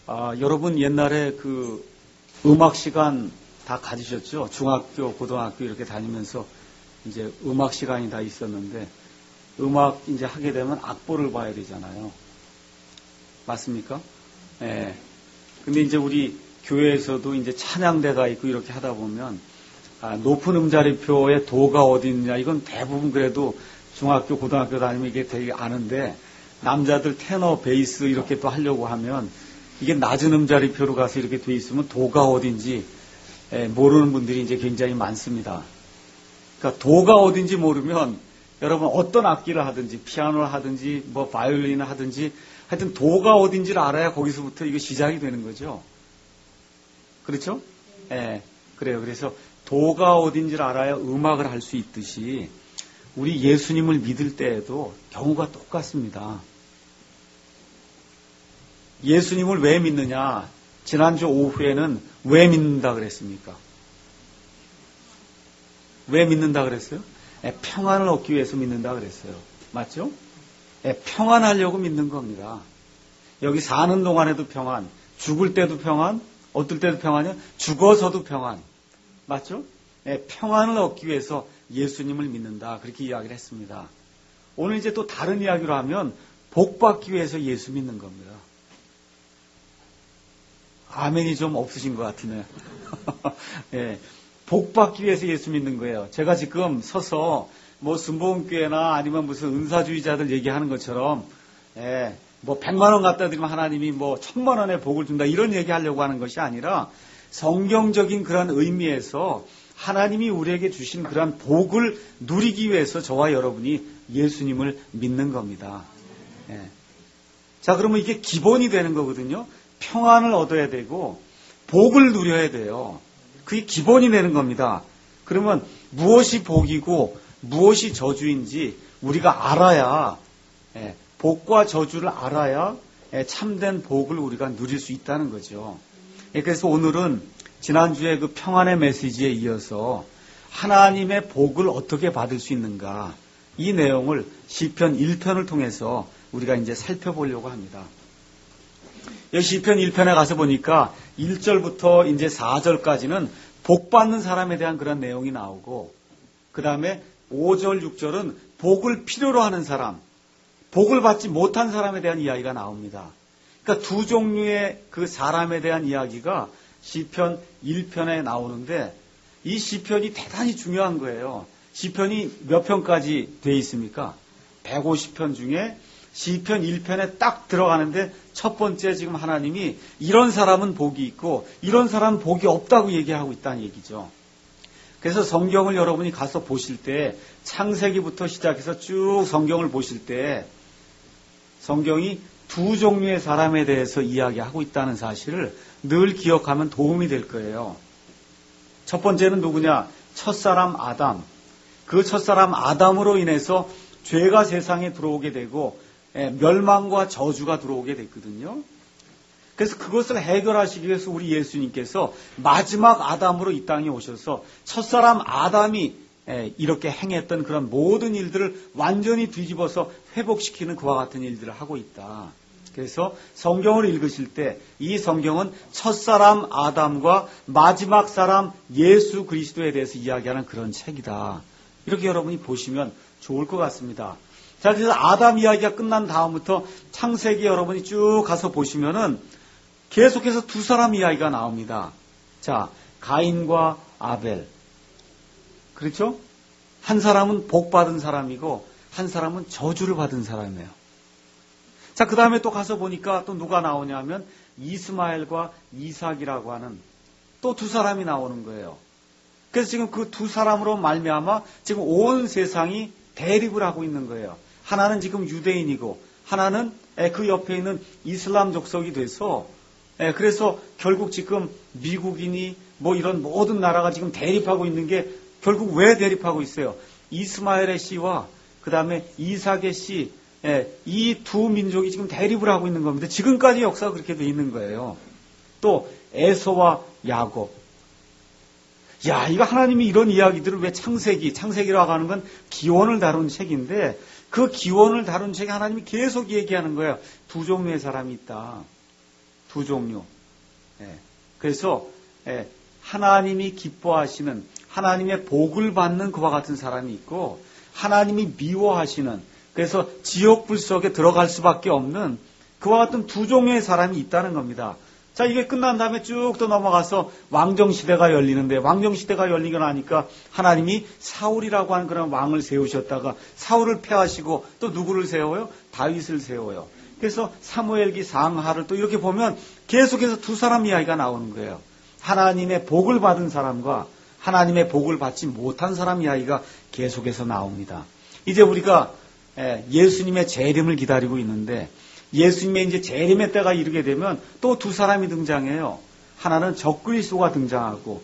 여러분 옛날에 그 음악 시간 다 가지셨죠? 중학교, 고등학교 이렇게 다니면서 이제 음악 시간이 다 있었는데 음악 이제 하게 되면 악보를 봐야 되잖아요. 맞습니까? 예. 근데 이제 우리 교회에서도 이제 찬양대가 있고 이렇게 하다 보면 높은 음자리표의 도가 어디 있느냐 이건 대부분 그래도 중학교, 고등학교 다니면 이게 되게 아는데 남자들 테너, 베이스 이렇게 또 하려고 하면 이게 낮은 음자리표로 가서 이렇게 돼 있으면 도가 어딘지 모르는 분들이 이제 굉장히 많습니다. 그러니까 도가 어딘지 모르면 여러분 어떤 악기를 하든지 피아노를 하든지 뭐 바이올린을 하든지 하여튼 도가 어딘지를 알아야 거기서부터 이거 시작이 되는 거죠. 그렇죠? 예, 그래요. 그래서 도가 어딘지를 알아야 음악을 할 수 있듯이 우리 예수님을 믿을 때에도 경우가 똑같습니다. 예수님을 왜 믿느냐? 지난주 오후에는 왜 믿는다 그랬습니까? 왜 믿는다 그랬어요? 평안을 얻기 위해서 믿는다 그랬어요. 맞죠? 평안하려고 믿는 겁니다. 여기 사는 동안에도 평안, 죽을 때도 평안, 어떨 때도 평안이요? 죽어서도 평안. 맞죠? 평안을 얻기 위해서 예수님을 믿는다. 그렇게 이야기를 했습니다. 오늘 이제 또 다른 이야기로 하면 복 받기 위해서 예수 믿는 겁니다. 아멘이 좀 없으신 것 같으네요. 예, 복 받기 위해서 예수 믿는 거예요. 제가 지금 서서 뭐 순복음교회나 아니면 무슨 은사주의자들 얘기하는 것처럼 뭐 100만 원 갖다 드리면 하나님이 뭐 1000만 원의 복을 준다 이런 얘기하려고 하는 것이 아니라 성경적인 그런 의미에서 하나님이 우리에게 주신 그런 복을 누리기 위해서 저와 여러분이 예수님을 믿는 겁니다. 자, 그러면 이게 기본이 되는 거거든요. 평안을 얻어야 되고 복을 누려야 돼요. 그게 기본이 되는 겁니다. 그러면 무엇이 복이고 무엇이 저주인지 우리가 알아야 복과 저주를 알아야 참된 복을 우리가 누릴 수 있다는 거죠. 그래서 오늘은 지난주에 그 평안의 메시지에 이어서 하나님의 복을 어떻게 받을 수 있는가 이 내용을 시편 1편을 통해서 우리가 이제 살펴보려고 합니다. 여기 시편 1편에 가서 보니까 1절부터 이제 4절까지는 복 받는 사람에 대한 그런 내용이 나오고 그 다음에 5절, 6절은 복을 필요로 하는 사람, 복을 받지 못한 사람에 대한 이야기가 나옵니다. 그러니까 두 종류의 그 사람에 대한 이야기가 시편 1편에 나오는데 이 시편이 대단히 중요한 거예요. 시편이 몇 편까지 돼 있습니까? 150편 중에 시편 1편에 딱 들어가는데 첫 번째 지금 하나님이 이런 사람은 복이 있고 이런 사람은 복이 없다고 얘기하고 있다는 얘기죠. 그래서 성경을 여러분이 가서 보실 때 창세기부터 시작해서 쭉 성경을 보실 때 성경이 두 종류의 사람에 대해서 이야기하고 있다는 사실을 늘 기억하면 도움이 될 거예요. 첫 번째는 누구냐? 첫사람 아담. 그 첫사람 아담으로 인해서 죄가 세상에 들어오게 되고 멸망과 저주가 들어오게 됐거든요. 그래서 그것을 해결하시기 위해서 우리 예수님께서 마지막 아담으로 이 땅에 오셔서 첫사람 아담이 이렇게 행했던 그런 모든 일들을 완전히 뒤집어서 회복시키는 그와 같은 일들을 하고 있다. 그래서 성경을 읽으실 때 이 성경은 첫사람 아담과 마지막 사람 예수 그리스도에 대해서 이야기하는 그런 책이다. 이렇게 여러분이 보시면 좋을 것 같습니다. 자, 그래서 아담 이야기가 끝난 다음부터 창세기 여러분이 쭉 가서 보시면은 계속해서 두 사람 이야기가 나옵니다. 자, 가인과 아벨. 그렇죠? 한 사람은 복 받은 사람이고 한 사람은 저주를 받은 사람이에요. 자, 그 다음에 또 가서 보니까 또 누가 나오냐면 이스마엘과 이삭이라고 하는 또 두 사람이 나오는 거예요. 그래서 지금 그 두 사람으로 말미암아 지금 온 세상이 대립을 하고 있는 거예요. 하나는 지금 유대인이고 하나는 그 옆에 있는 이슬람 족속이 돼서 그래서 결국 지금 미국이니 뭐 이런 모든 나라가 지금 대립하고 있는 게 결국 왜 대립하고 있어요? 이스마엘의 씨와 그 다음에 이삭의 씨, 이 두 민족이 지금 대립을 하고 있는 겁니다. 지금까지 역사가 그렇게 돼 있는 거예요. 또 에서와 야곱. 야, 이거 하나님이 이런 이야기들을 왜 창세기라고 하는 건 기원을 다룬 책인데 그 기원을 다룬 책에 하나님이 계속 얘기하는 거예요. 두 종류의 사람이 있다. 두 종류. 그래서 하나님이 기뻐하시는, 하나님의 복을 받는 그와 같은 사람이 있고, 하나님이 미워하시는, 그래서 지옥 불 속에 들어갈 수밖에 없는 그와 같은 두 종류의 사람이 있다는 겁니다. 자, 이게 끝난 다음에 쭉 또 넘어가서 왕정시대가 열리는데, 왕정시대가 열리고 나니까 하나님이 사울이라고 하는 그런 왕을 세우셨다가 사울을 패하시고 또 누구를 세워요? 다윗을 세워요. 그래서 사무엘기 상하를 또 이렇게 보면 계속해서 두 사람 이야기가 나오는 거예요. 하나님의 복을 받은 사람과 하나님의 복을 받지 못한 사람 이야기가 계속해서 나옵니다. 이제 우리가 예수님의 재림을 기다리고 있는데, 예수님의 이제 재림의 때가 이르게 되면 또 두 사람이 등장해요. 하나는 적그리스도가 등장하고,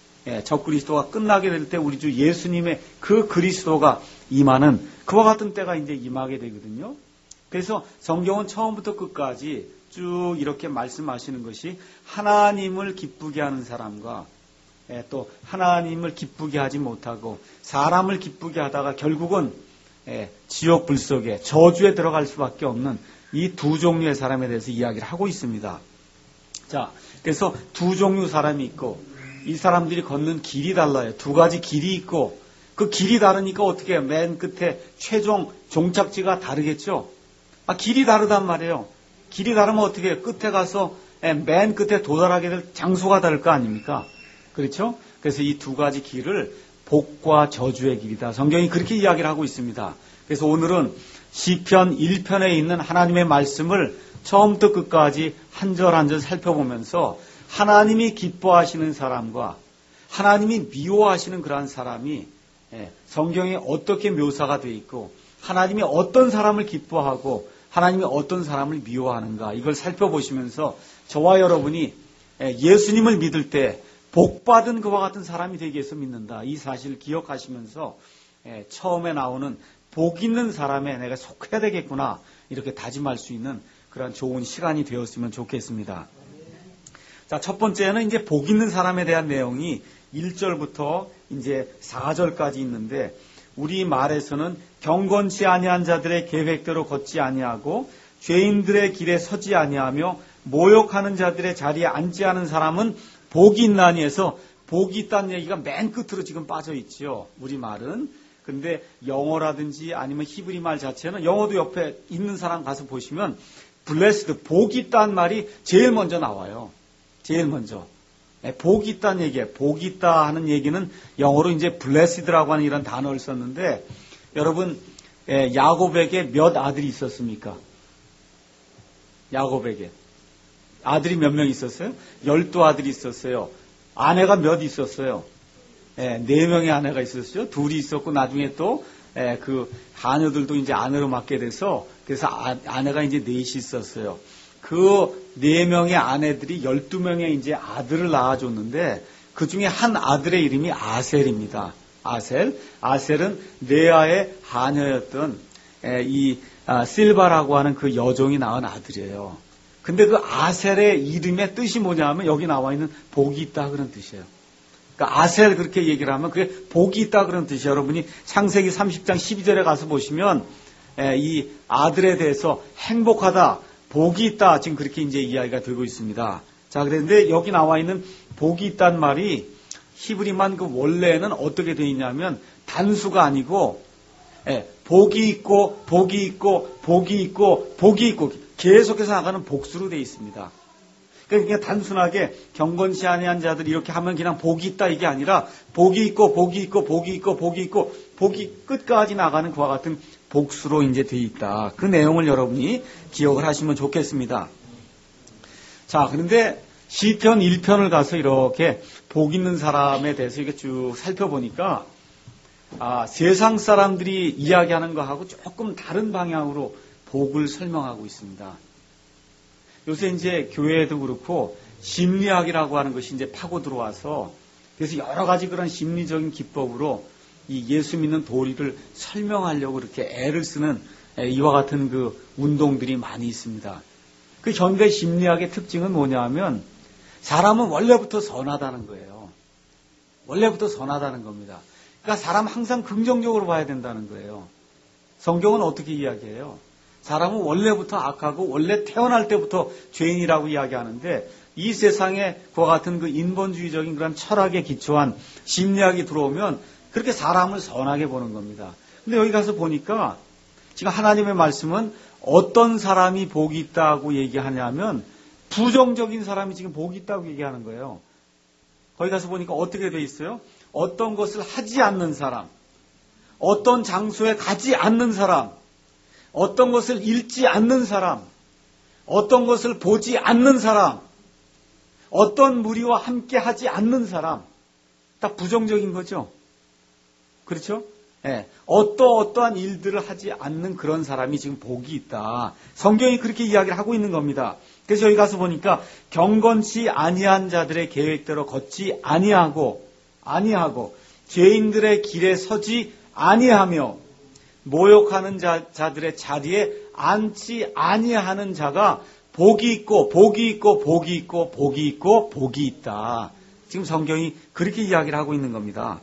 적그리스도가 끝나게 될 때 우리 주 예수님의 그 그리스도가 임하는 그와 같은 때가 이제 임하게 되거든요. 그래서 성경은 처음부터 끝까지 쭉 이렇게 말씀하시는 것이 하나님을 기쁘게 하는 사람과 또 하나님을 기쁘게 하지 못하고 사람을 기쁘게 하다가 결국은 지옥 불 속에 저주에 들어갈 수밖에 없는 이 두 종류의 사람에 대해서 이야기를 하고 있습니다. 자, 그래서 두 종류 사람이 있고 이 사람들이 걷는 길이 달라요. 두 가지 길이 있고 그 길이 다르니까 어떻게 해요? 맨 끝에 최종 종착지가 다르겠죠? 길이 다르단 말이에요. 길이 다르면 어떻게 해요? 끝에 가서 맨 끝에 도달하게 될 장소가 다를 거 아닙니까? 그렇죠? 그래서 이 두 가지 길을 복과 저주의 길이다. 성경이 그렇게 이야기를 하고 있습니다. 그래서 오늘은 시편 1편에 있는 하나님의 말씀을 처음부터 끝까지 한 절 한 절 살펴보면서 하나님이 기뻐하시는 사람과 하나님이 미워하시는 그러한 사람이 성경에 어떻게 묘사가 되어 있고 하나님이 어떤 사람을 기뻐하고 하나님이 어떤 사람을 미워하는가, 이걸 살펴보시면서 저와 여러분이 예수님을 믿을 때 복받은 그와 같은 사람이 되기 위해서 믿는다, 이 사실을 기억하시면서 처음에 나오는 복 있는 사람에 내가 속해야 되겠구나, 이렇게 다짐할 수 있는 그런 좋은 시간이 되었으면 좋겠습니다. 자, 첫 번째는 이제 복 있는 사람에 대한 내용이 1절부터 이제 4절까지 있는데, 우리 말에서는 경건치 아니한 자들의 계획대로 걷지 아니하고 죄인들의 길에 서지 아니하며 모욕하는 자들의 자리에 앉지 않은 사람은 복이 있나니 해서 복이 있다는 얘기가 맨 끝으로 지금 빠져 있죠. 우리 말은. 근데 영어라든지 아니면 히브리 말 자체는, 영어도 옆에 있는 사람 가서 보시면 blessed, 복이 있다는 말이 제일 먼저 나와요. 제일 먼저. 복이 있다는 얘기예요. 복이 있다 하는 얘기는 영어로 이제 blessed라고 하는 이런 단어를 썼는데, 여러분 야곱에게 몇 아들이 있었습니까? 야곱에게 아들이 몇 명 있었어요? 12아들이 있었어요. 아내가 몇 있었어요? 4명의 아내가 있었어요. 둘이 있었고 나중에 또 그 자녀들도 이제 아내로 맡게 돼서, 그래서 아내가 이제 4이 있었어요. 그 4명의 아내들이 12명의 이제 아들을 낳아줬는데, 그 중에 한 아들의 이름이 아셀입니다. 아셀. 아셀은 레아의 하녀였던 이 실바라고 하는 그 여종이 낳은 아들이에요. 근데 그 아셀의 이름의 뜻이 뭐냐 하면 여기 나와 있는 복이 있다 그런 뜻이에요. 그러니까 아셀 그렇게 얘기를 하면 그게 복이 있다 그런 뜻이에요. 여러분이 창세기 30장 12절에 가서 보시면 이 아들에 대해서 행복하다, 복이 있다, 지금 그렇게 이제 이야기가 되고 있습니다. 자, 그런데 여기 나와 있는 복이 있다는 말이 히브리만 그 원래는 어떻게 되어 있냐면 단수가 아니고 복이 있고 복이 있고 복이 있고 복이 있고 계속해서 나가는 복수로 되어 있습니다. 그러니까 단순하게 경건치 아니한 자들 이렇게 하면 그냥 복이 있다 이게 아니라 복이 있고 복이 있고 복이 있고 복이 있고 복이 끝까지 나가는 그와 같은 복수로 이제 되어 있다. 그 내용을 여러분이 기억을 하시면 좋겠습니다. 자, 그런데 시편 1편을 가서 이렇게 복 있는 사람에 대해서 이렇게 쭉 살펴보니까 세상 사람들이 이야기하는 거하고 조금 다른 방향으로 복을 설명하고 있습니다. 요새 이제 교회에도 그렇고 심리학이라고 하는 것이 이제 파고 들어와서, 그래서 여러 가지 그런 심리적인 기법으로 이 예수 믿는 도리를 설명하려고 이렇게 애를 쓰는 이와 같은 그 운동들이 많이 있습니다. 그 현대 심리학의 특징은 뭐냐 하면 사람은 원래부터 선하다는 거예요. 원래부터 선하다는 겁니다. 그러니까 사람 항상 긍정적으로 봐야 된다는 거예요. 성경은 어떻게 이야기해요? 사람은 원래부터 악하고 원래 태어날 때부터 죄인이라고 이야기하는데 이 세상에 그와 같은 그 인본주의적인 그런 철학에 기초한 심리학이 들어오면 그렇게 사람을 선하게 보는 겁니다. 근데 여기 가서 보니까 지금 하나님의 말씀은 어떤 사람이 복이 있다고 얘기하냐면 부정적인 사람이 지금 복이 있다고 얘기하는 거예요. 거기 가서 보니까 어떻게 돼 있어요? 어떤 것을 하지 않는 사람, 어떤 장소에 가지 않는 사람, 어떤 것을 읽지 않는 사람, 어떤 것을 보지 않는 사람, 어떤 무리와 함께 하지 않는 사람, 다 부정적인 거죠. 그렇죠? 예, 어떠한 일들을 하지 않는 그런 사람이 지금 복이 있다. 성경이 그렇게 이야기를 하고 있는 겁니다. 그래서 여기 가서 보니까 경건치 아니한 자들의 계획대로 걷지 아니하고 죄인들의 길에 서지 아니하며 모욕하는 자들의 자리에 앉지 아니하는 자가 복이 있고 복이 있고 복이 있고 복이 있고 복이 있다. 지금 성경이 그렇게 이야기를 하고 있는 겁니다.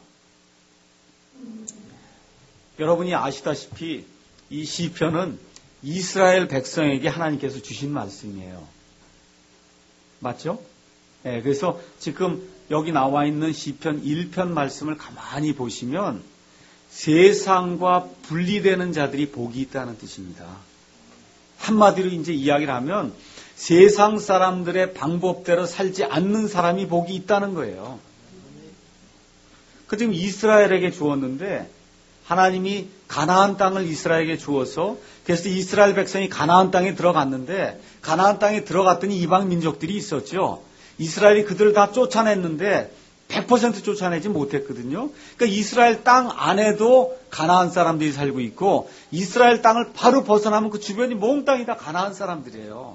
여러분이 아시다시피 이 시편은 이스라엘 백성에게 하나님께서 주신 말씀이에요. 맞죠? 네, 그래서 지금 여기 나와 있는 시편 1편 말씀을 가만히 보시면 세상과 분리되는 자들이 복이 있다는 뜻입니다. 한마디로 이제 이야기를 하면 세상 사람들의 방법대로 살지 않는 사람이 복이 있다는 거예요. 그 지금 이스라엘에게 주었는데 하나님이 가나안 땅을 이스라엘에게 주어서 그래서 이스라엘 백성이 가나안 땅에 들어갔는데 가나안 땅에 들어갔더니 이방 민족들이 있었죠. 이스라엘이 그들을 다 쫓아냈는데 100% 쫓아내지 못했거든요. 그러니까 이스라엘 땅 안에도 가나안 사람들이 살고 있고 이스라엘 땅을 바로 벗어나면 그 주변이 몽땅이 다 가나안 사람들이에요.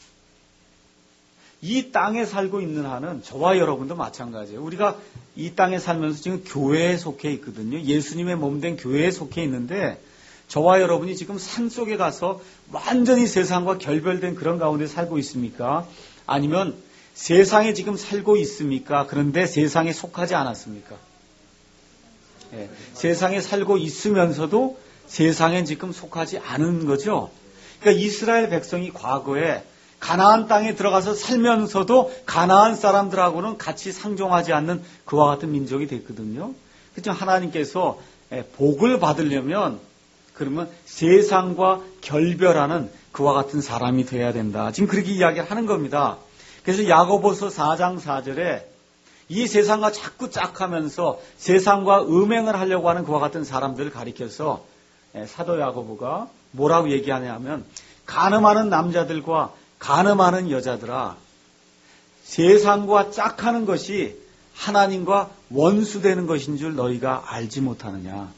이 땅에 살고 있는 한은 저와 여러분도 마찬가지예요. 우리가 이 땅에 살면서 지금 교회에 속해 있거든요. 예수님의 몸된 교회에 속해 있는데 저와 여러분이 지금 산속에 가서 완전히 세상과 결별된 그런 가운데 살고 있습니까? 아니면 세상에 지금 살고 있습니까? 그런데 세상에 속하지 않았습니까? 예, 세상에 살고 있으면서도 세상에 지금 속하지 않은 거죠. 그러니까 이스라엘 백성이 과거에 가나안 땅에 들어가서 살면서도 가나안 사람들하고는 같이 상종하지 않는 그와 같은 민족이 됐거든요. 그렇죠. 하나님께서 복을 받으려면 그러면 세상과 결별하는 그와 같은 사람이 돼야 된다. 지금 그렇게 이야기를 하는 겁니다. 그래서 야고보서 4장 4절에 이 세상과 자꾸 짝하면서 세상과 음행을 하려고 하는 그와 같은 사람들을 가리켜서 사도 야고보가 뭐라고 얘기하냐면 간음하는 남자들과 간음하는 여자들아 세상과 짝하는 것이 하나님과 원수되는 것인 줄 너희가 알지 못하느냐.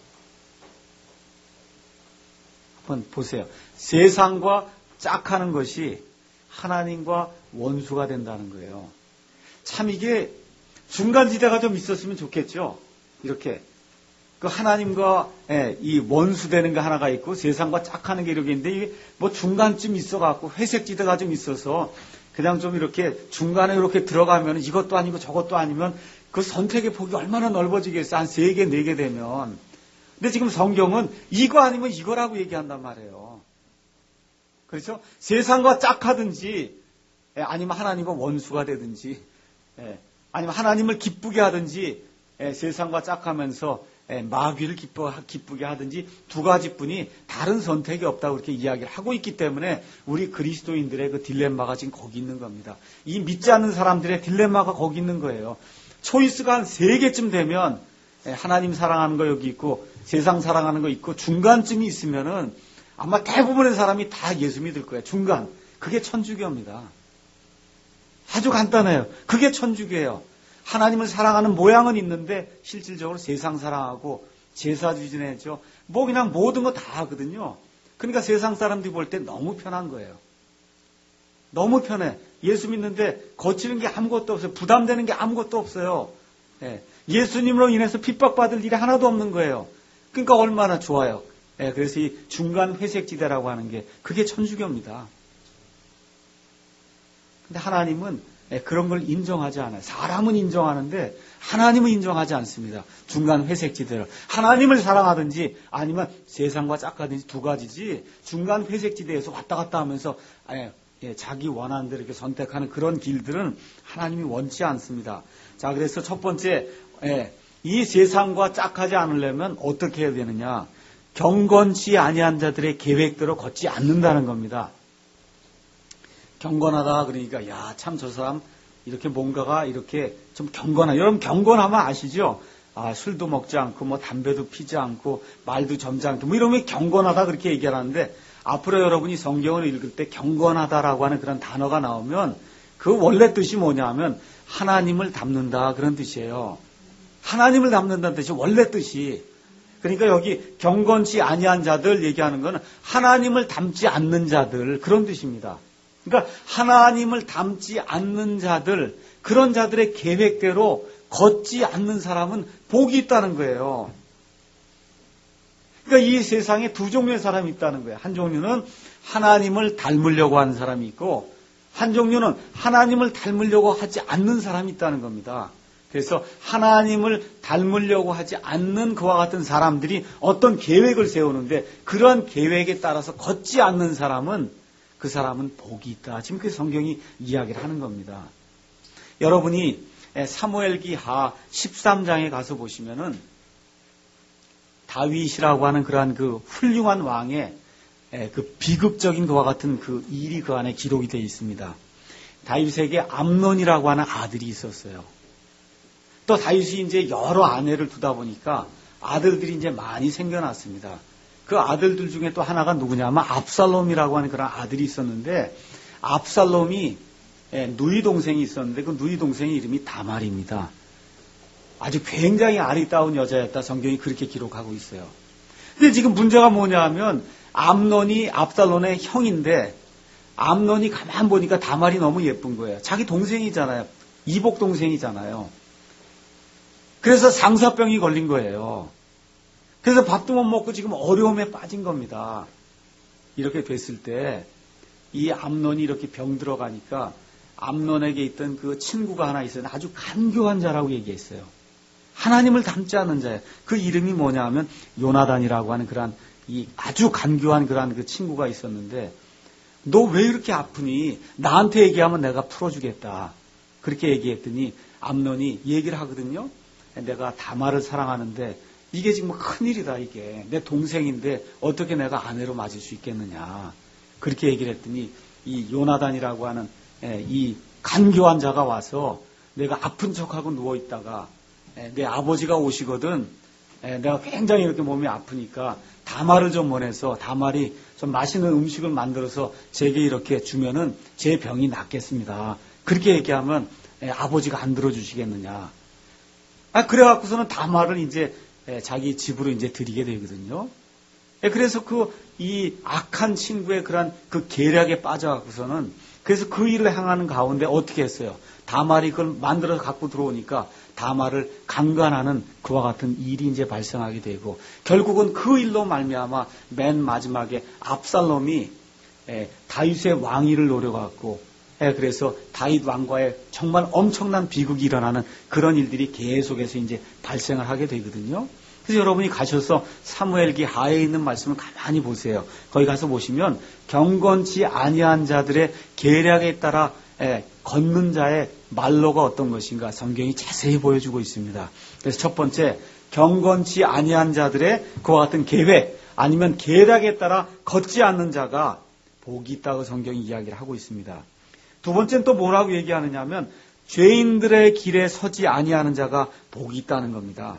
한번 보세요. 세상과 짝하는 것이 하나님과 원수가 된다는 거예요. 참 이게 중간지대가 좀 있었으면 좋겠죠. 이렇게 그 하나님과 이 원수되는 거 하나가 있고 세상과 짝하는 게 이렇게 있는데 이게 뭐 중간쯤 있어갖고 회색지대가 좀 있어서 그냥 좀 이렇게 중간에 이렇게 들어가면 이것도 아니고 저것도 아니면 그 선택의 폭이 얼마나 넓어지겠어요. 한 3개, 4개 되면. 근데 지금 성경은 이거 아니면 이거라고 얘기한단 말이에요. 그렇죠? 세상과 짝하든지 아니면 하나님과 원수가 되든지 아니면 하나님을 기쁘게 하든지 세상과 짝하면서 마귀를 기쁘게 하든지 두 가지뿐이 다른 선택이 없다고 그렇게 이야기를 하고 있기 때문에 우리 그리스도인들의 그 딜레마가 지금 거기 있는 겁니다. 이 믿지 않는 사람들의 딜레마가 거기 있는 거예요. 초이스가 한 3개쯤 되면 하나님 사랑하는 거 여기 있고 세상 사랑하는 거 있고 중간쯤이 있으면은 아마 대부분의 사람이 다 예수 믿을 거예요. 중간. 그게 천주교입니다. 아주 간단해요. 그게 천주교예요. 하나님을 사랑하는 모양은 있는데 실질적으로 세상 사랑하고 제사 지내죠. 뭐 그냥 모든 거 다 하거든요. 그러니까 세상 사람들이 볼 때 너무 편한 거예요. 너무 편해. 예수 믿는데 거치는 게 아무것도 없어요. 부담되는 게 아무것도 없어요. 예수님으로 인해서 핍박받을 일이 하나도 없는 거예요. 그러니까 얼마나 좋아요. 그래서 이 중간 회색지대라고 하는 게 그게 천주교입니다. 근데 하나님은 그런 걸 인정하지 않아요. 사람은 인정하는데 하나님은 인정하지 않습니다. 중간 회색지대를. 하나님을 사랑하든지 아니면 세상과 짝하든지 두 가지지 중간 회색지대에서 왔다 갔다 하면서 자기 원하는 대로 이렇게 선택하는 그런 길들은 하나님이 원치 않습니다. 자, 그래서 첫 번째, 이 세상과 짝하지 않으려면 어떻게 해야 되느냐? 경건치 아니한 자들의 계획대로 걷지 않는다는 겁니다. 경건하다 그러니까 야, 참 저 사람 이렇게 뭔가가 이렇게 좀 경건하. 여러분 경건하면 아시죠? 아, 술도 먹지 않고 뭐 담배도 피지 않고 말도 점지 않고 뭐 이러면 경건하다 그렇게 얘기하는데 앞으로 여러분이 성경을 읽을 때 경건하다라고 하는 그런 단어가 나오면 그 원래 뜻이 뭐냐면 하나님을 닮는다 그런 뜻이에요. 하나님을 닮는다는 뜻이 원래 뜻이. 그러니까 여기 경건치 아니한 자들 얘기하는 거는 하나님을 닮지 않는 자들 그런 뜻입니다. 그러니까 하나님을 닮지 않는 자들, 그런 자들의 계획대로 걷지 않는 사람은 복이 있다는 거예요. 그러니까 이 세상에 두 종류의 사람이 있다는 거예요. 한 종류는 하나님을 닮으려고 하는 사람이 있고 한 종류는 하나님을 닮으려고 하지 않는 사람이 있다는 겁니다. 그래서 하나님을 닮으려고 하지 않는 그와 같은 사람들이 어떤 계획을 세우는데 그러한 계획에 따라서 걷지 않는 사람은 그 사람은 복이 있다. 지금 그 성경이 이야기를 하는 겁니다. 여러분이 사무엘기 하 13장에 가서 보시면은 다윗이라고 하는 그러한 그 훌륭한 왕의 그 비극적인 그와 같은 그 일이 그 안에 기록이 되어 있습니다. 다윗에게 암논이라고 하는 아들이 있었어요. 또 다윗이 이제 여러 아내를 두다 보니까 아들들이 이제 많이 생겨났습니다. 그 아들들 중에 또 하나가 누구냐면 압살롬이라고 하는 그런 아들이 있었는데 압살롬이 누이 동생이 있었는데 그 누이 동생의 이름이 다말입니다. 아주 굉장히 아리따운 여자였다. 성경이 그렇게 기록하고 있어요. 근데 지금 문제가 뭐냐 하면 암논이 압살롬의 형인데 암논이 가만 보니까 다말이 너무 예쁜 거예요. 자기 동생이잖아요. 이복 동생이잖아요. 그래서 상사병이 걸린 거예요. 그래서 밥도 못 먹고 지금 어려움에 빠진 겁니다. 이렇게 됐을 때 이 암논이 이렇게 병 들어가니까 암논에게 있던 그 친구가 하나 있어요. 아주 간교한 자라고 얘기했어요. 하나님을 닮지 않는 자예요. 그 이름이 뭐냐 하면 요나단이라고 하는 그러한 이 아주 간교한 그러한 그 친구가 있었는데 너 왜 이렇게 아프니? 나한테 얘기하면 내가 풀어주겠다. 그렇게 얘기했더니 암논이 얘기를 하거든요. 내가 다말을 사랑하는데 이게 지금 큰일이다 이게. 내 동생인데 어떻게 내가 아내로 맞을 수 있겠느냐. 그렇게 얘기를 했더니 이 요나단이라고 하는 이 간교한 자가 와서 내가 아픈 척하고 누워있다가 내 아버지가 오시거든. 내가 굉장히 이렇게 몸이 아프니까 다말을 좀 보내서 다말이 좀 맛있는 음식을 만들어서 제게 이렇게 주면은 제 병이 낫겠습니다. 그렇게 얘기하면 아버지가 안 들어주시겠느냐. 그래갖고서는 다말을 이제 자기 집으로 이제 들이게 되거든요. 그래서 이 악한 친구의 그런 그 계략에 빠져갖고서는 그래서 그 일을 행하는 가운데 어떻게 했어요? 다말이 그걸 만들어서 갖고 들어오니까 다말을 강간하는 그와 같은 일이 이제 발생하게 되고 결국은 그 일로 말미암아 맨 마지막에 압살롬이 다윗의 왕위를 노려갖고 그래서 다윗 왕과의 정말 엄청난 비극이 일어나는 그런 일들이 계속해서 이제 발생을 하게 되거든요. 그래서 여러분이 가셔서 사무엘기 하에 있는 말씀을 가만히 보세요. 거기 가서 보시면 경건치 아니한 자들의 계략에 따라 걷는 자의 말로가 어떤 것인가 성경이 자세히 보여주고 있습니다. 그래서 첫 번째 경건치 아니한 자들의 그와 같은 계획 아니면 계략에 따라 걷지 않는 자가 복이 있다고 성경이 이야기를 하고 있습니다. 두 번째는 또 뭐라고 얘기하느냐 하면 죄인들의 길에 서지 아니하는 자가 복이 있다는 겁니다.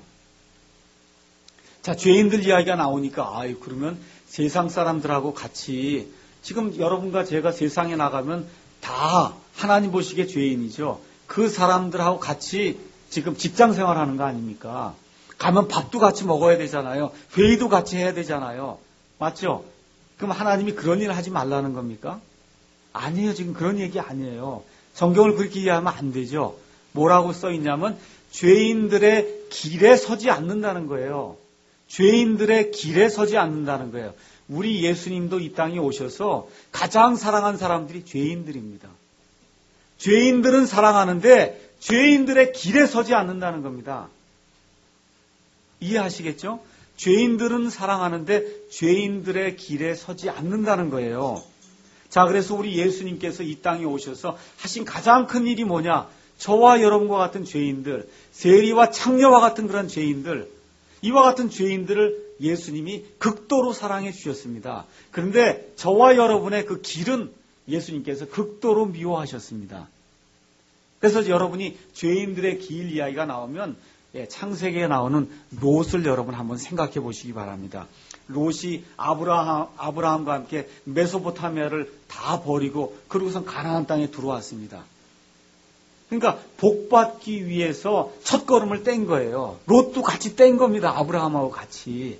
자, 죄인들 이야기가 나오니까 그러면 세상 사람들하고 같이 지금 여러분과 제가 세상에 나가면 다 하나님 보시기에 죄인이죠. 그 사람들하고 같이 지금 직장 생활하는 거 아닙니까? 가면 밥도 같이 먹어야 되잖아요. 회의도 같이 해야 되잖아요. 맞죠? 그럼 하나님이 그런 일을 하지 말라는 겁니까? 아니에요. 지금 그런 얘기 아니에요. 성경을 그렇게 이해하면 안 되죠. 뭐라고 써 있냐면 죄인들의 길에 서지 않는다는 거예요. 죄인들의 길에 서지 않는다는 거예요. 우리 예수님도 이 땅에 오셔서 가장 사랑한 사람들이 죄인들입니다. 죄인들은 사랑하는데 죄인들의 길에 서지 않는다는 겁니다. 이해하시겠죠? 죄인들은 사랑하는데 죄인들의 길에 서지 않는다는 거예요. 자, 그래서 우리 예수님께서 이 땅에 오셔서 하신 가장 큰 일이 뭐냐? 저와 여러분과 같은 죄인들, 세리와 창녀와 같은 그런 죄인들, 이와 같은 죄인들을 예수님이 극도로 사랑해 주셨습니다. 그런데 저와 여러분의 그 길은 예수님께서 극도로 미워하셨습니다. 그래서 여러분이 죄인들의 길 이야기가 나오면 창세기에 나오는 롯을 여러분 한번 생각해 보시기 바랍니다. 롯이 아브라함과 함께 메소포타미아를 다 버리고 그러고선 가나안 땅에 들어왔습니다. 그러니까 복받기 위해서 첫 걸음을 뗀 거예요. 롯도 같이 뗀 겁니다. 아브라함하고 같이.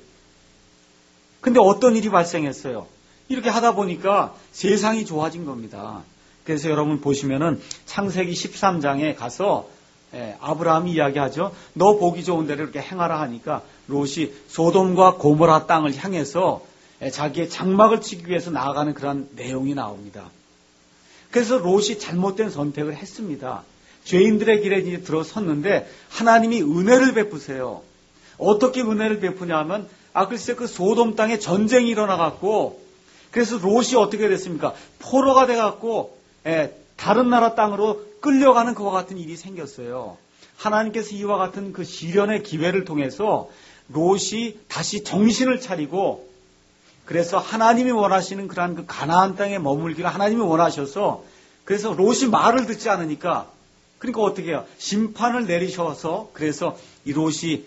근데 어떤 일이 발생했어요? 이렇게 하다 보니까 세상이 좋아진 겁니다. 그래서 여러분 보시면은 창세기 13장에 가서 아브라함이 이야기하죠. 너 보기 좋은 데를 이렇게 행하라 하니까 롯이 소돔과 고모라 땅을 향해서 자기의 장막을 치기 위해서 나아가는 그런 내용이 나옵니다. 그래서 롯이 잘못된 선택을 했습니다. 죄인들의 길에 이제 들어섰는데 하나님이 은혜를 베푸세요. 어떻게 은혜를 베푸냐 하면 글쎄 그 소돔 땅에 전쟁이 일어나갖고 그래서 롯이 어떻게 됐습니까? 포로가 돼갖고 다른 나라 땅으로 끌려가는 그와 같은 일이 생겼어요. 하나님께서 이와 같은 그 시련의 기회를 통해서 롯이 다시 정신을 차리고 그래서 하나님이 원하시는 그러한 그 가나안 땅에 머물기를 하나님이 원하셔서 그래서 롯이 말을 듣지 않으니까 그러니까 어떻게 해요? 심판을 내리셔서 그래서 이 롯이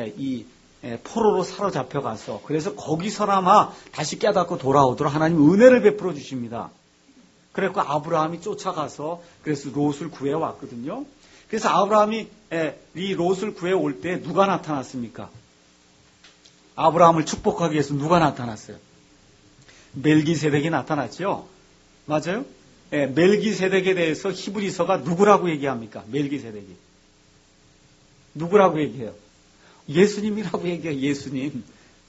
포로로 사로잡혀 가서 그래서 거기서나마 다시 깨닫고 돌아오도록 하나님 은혜를 베풀어 주십니다. 그래서 아브라함이 쫓아가서 그래서 롯을 구해왔거든요. 그래서 아브라함이 이 롯을 구해올 때 누가 나타났습니까? 아브라함을 축복하기 위해서 누가 나타났어요? 멜기세덱이 나타났죠. 맞아요? 멜기세덱에 대해서 히브리서가 누구라고 얘기합니까? 멜기세덱이. 누구라고 얘기해요? 예수님이라고 얘기해요. 예수님.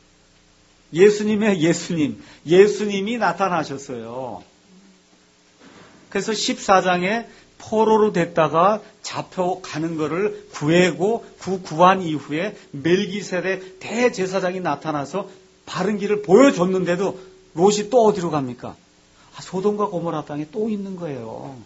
예수님의 예수님. 예수님이 나타나셨어요. 그래서 14장에 포로로 됐다가 잡혀가는 것을 구해고 구한 이후에 멜기세덱 대제사장이 나타나서 바른 길을 보여줬는데도 롯이 또 어디로 갑니까? 소돔과 고모라 땅에 또 있는 거예요.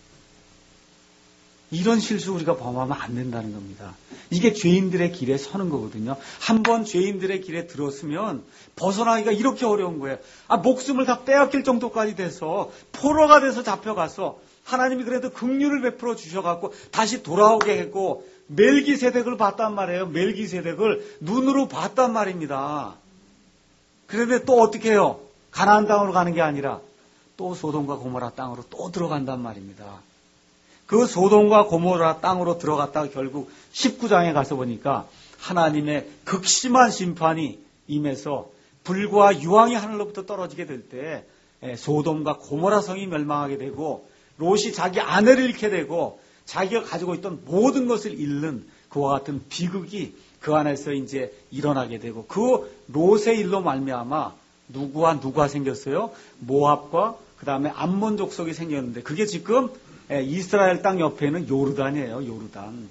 이런 실수 우리가 범하면 안 된다는 겁니다. 이게 죄인들의 길에 서는 거거든요. 한번 죄인들의 길에 들었으면 벗어나기가 이렇게 어려운 거예요. 목숨을 다 빼앗길 정도까지 돼서 포로가 돼서 잡혀가서 하나님이 그래도 긍휼을 베풀어 주셔갖고 다시 돌아오게 했고 멜기세덱을 봤단 말이에요. 멜기세덱을 눈으로 봤단 말입니다. 그런데 또 어떻게 해요? 가나안 땅으로 가는 게 아니라 또 소돔과 고모라 땅으로 또 들어간단 말입니다. 그 소돔과 고모라 땅으로 들어갔다가 결국 19장에 가서 보니까 하나님의 극심한 심판이 임해서 불과 유황이 하늘로부터 떨어지게 될 때 소돔과 고모라 성이 멸망하게 되고 롯이 자기 아내를 잃게 되고 자기가 가지고 있던 모든 것을 잃는 그와 같은 비극이 그 안에서 이제 일어나게 되고 그 롯의 일로 말미암아 누구와 생겼어요? 모압과 그 다음에 암몬 족속이 생겼는데 그게 지금 이스라엘 땅 옆에 있는 요르단이에요. 요르단.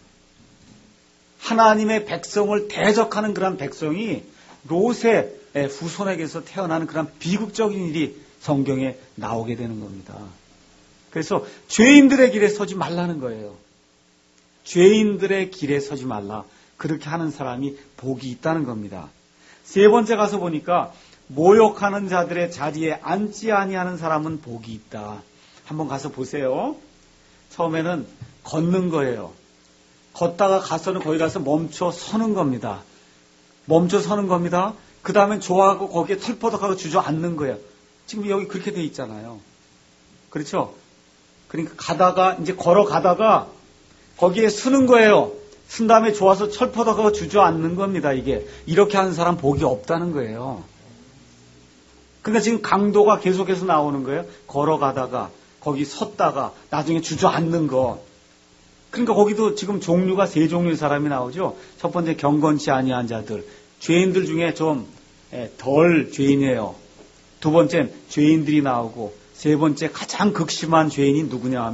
하나님의 백성을 대적하는 그런 백성이 롯의 후손에게서 태어나는 그런 비극적인 일이 성경에 나오게 되는 겁니다. 그래서 죄인들의 길에 서지 말라는 거예요. 죄인들의 길에 서지 말라. 그렇게 하는 사람이 복이 있다는 겁니다. 세 번째 가서 보니까 모욕하는 자들의 자리에 앉지 아니하는 사람은 복이 있다. 한번 가서 보세요. 처음에는 걷는 거예요. 걷다가 가서는 거기 가서 멈춰 서는 겁니다. 멈춰 서는 겁니다. 그 다음엔 좋아하고 거기에 털퍼덕하고 주저앉는 거예요. 지금 여기 그렇게 돼 있잖아요. 그렇죠? 그러니까 가다가 이제 걸어가다가 거기에 서는 거예요. 쓴 다음에 좋아서 철퍼덕하고 주저앉는 겁니다. 이게 이렇게 하는 사람 복이 없다는 거예요. 그러니까 지금 강도가 계속해서 나오는 거예요. 걸어가다가 거기 섰다가 나중에 주저앉는 거. 그러니까 거기도 지금 종류가 세 종류의 사람이 나오죠. 첫 번째 경건치 아니한 자들. 죄인들 중에 좀 덜 죄인이에요. 두 번째는 죄인들이 나오고 세 번째 가장 극심한 죄인이 누구냐 하면